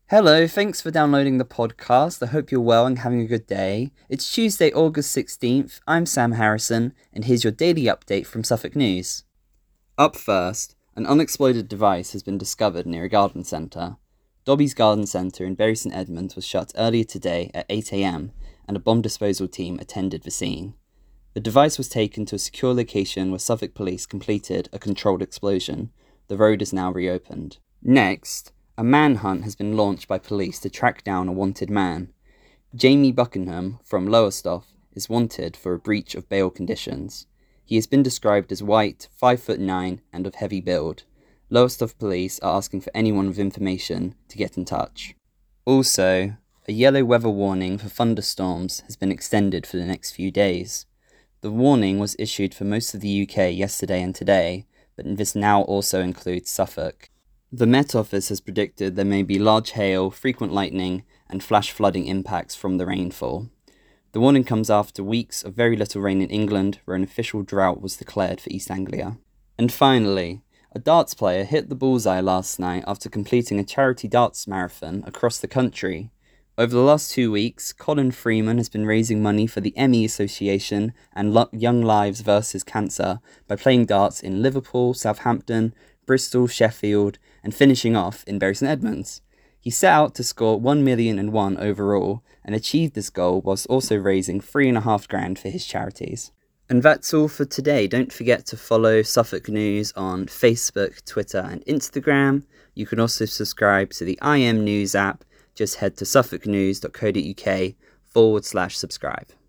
Hello, thanks for downloading the podcast. I hope you're well and having a good day. It's Tuesday, August 16th. I'm Sam Harrison, and here's your daily update from Suffolk News. Up first, an unexploded device has been discovered near a garden centre. Dobby's Garden Centre in Bury St Edmunds was shut earlier today at 8 a.m, and a bomb disposal team attended the scene. The device was taken to a secure location where Suffolk Police completed a controlled explosion. The road is now reopened. Next, a manhunt has been launched by police to track down a wanted man. Jamie Buckingham from Lowestoft is wanted for a breach of bail conditions. He has been described as white, 5'9", and of heavy build. Lowestoft police are asking for anyone with information to get in touch. Also, a yellow weather warning for thunderstorms has been extended for the next few days. The warning was issued for most of the UK yesterday and today, but this now also includes Suffolk. The Met Office has predicted there may be large hail, frequent lightning, and flash flooding impacts from the rainfall. The warning comes after weeks of very little rain in England, where an official drought was declared for East Anglia. And finally, a darts player hit the bullseye last night after completing a charity darts marathon across the country. Over the last 2 weeks, Colin Freeman has been raising money for the ME Association and Young Lives vs Cancer by playing darts in Liverpool, Southampton, Bristol, Sheffield, and finishing off in Bury St Edmunds. He set out to score 1,000,001 overall and achieved this goal whilst also raising $3,500 for his charities. And that's all for today. Don't forget to follow Suffolk News on Facebook, Twitter, and Instagram. You can also subscribe to the IM News app. Just head to suffolknews.co.uk/subscribe.